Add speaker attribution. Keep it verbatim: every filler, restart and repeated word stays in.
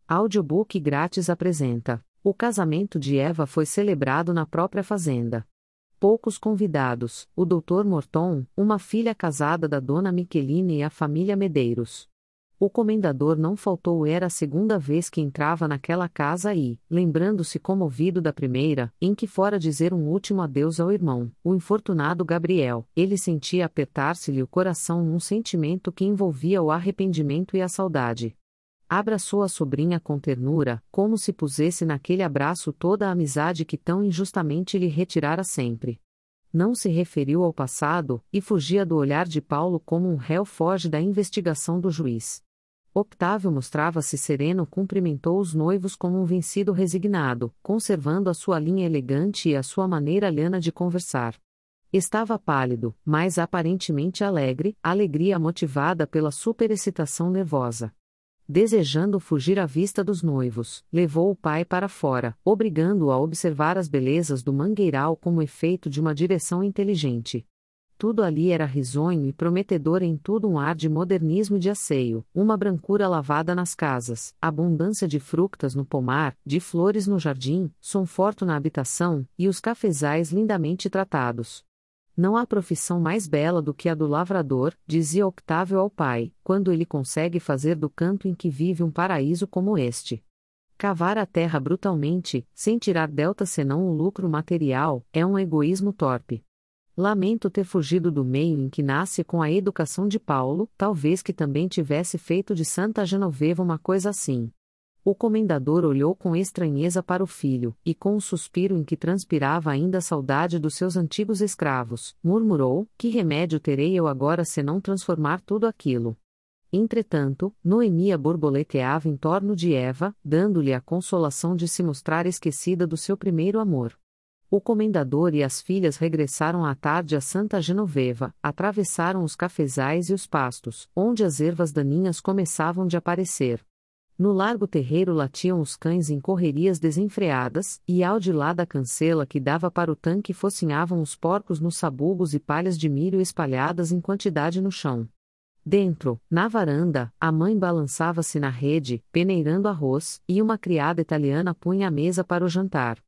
Speaker 1: Audiobook grátis apresenta: O casamento de Eva foi celebrado na própria fazenda. Poucos convidados: o doutor Morton, uma filha casada da dona Micheline e a família Medeiros. O comendador não faltou. Era a segunda vez que entrava naquela casa e, lembrando-se comovido da primeira, em que fora dizer um último adeus ao irmão, o infortunado Gabriel, ele sentia apertar-se-lhe o coração num sentimento que envolvia o arrependimento e a saudade. Abraçou a sobrinha com ternura, como se pusesse naquele abraço toda a amizade que tão injustamente lhe retirara sempre. Não se referiu ao passado, e fugia do olhar de Paulo como um réu foge da investigação do juiz. Octávio mostrava-se sereno. Cumprimentou os noivos como um vencido resignado, conservando a sua linha elegante e a sua maneira lhana de conversar. Estava pálido, mas aparentemente alegre, alegria motivada pela superexcitação nervosa. Desejando fugir à vista dos noivos, levou o pai para fora, obrigando-o a observar as belezas do mangueiral como efeito de uma direção inteligente. Tudo ali era risonho e prometedor, em tudo um ar de modernismo e de asseio, uma brancura lavada nas casas, abundância de frutas no pomar, de flores no jardim, conforto na habitação, e os cafezais lindamente tratados. Não há profissão mais bela do que a do lavrador, dizia Octávio ao pai, quando ele consegue fazer do canto em que vive um paraíso como este. Cavar a terra brutalmente, sem tirar delta senão o lucro material, é um egoísmo torpe. Lamento ter fugido do meio em que nasce com a educação de Paulo, talvez que também tivesse feito de Santa Genoveva uma coisa assim. O comendador olhou com estranheza para o filho, e com um suspiro em que transpirava ainda a saudade dos seus antigos escravos, murmurou: que remédio terei eu agora senão transformar tudo aquilo? Entretanto, Noemia borboleteava em torno de Eva, dando-lhe a consolação de se mostrar esquecida do seu primeiro amor. O comendador e as filhas regressaram à tarde a Santa Genoveva, atravessaram os cafezais e os pastos, onde as ervas daninhas começavam de aparecer. No largo terreiro latiam os cães em correrias desenfreadas, e ao de lá da cancela que dava para o tanque focinhavam os porcos nos sabugos e palhas de milho espalhadas em quantidade no chão. Dentro, na varanda, a mãe balançava-se na rede, peneirando arroz, e uma criada italiana punha a mesa para o jantar.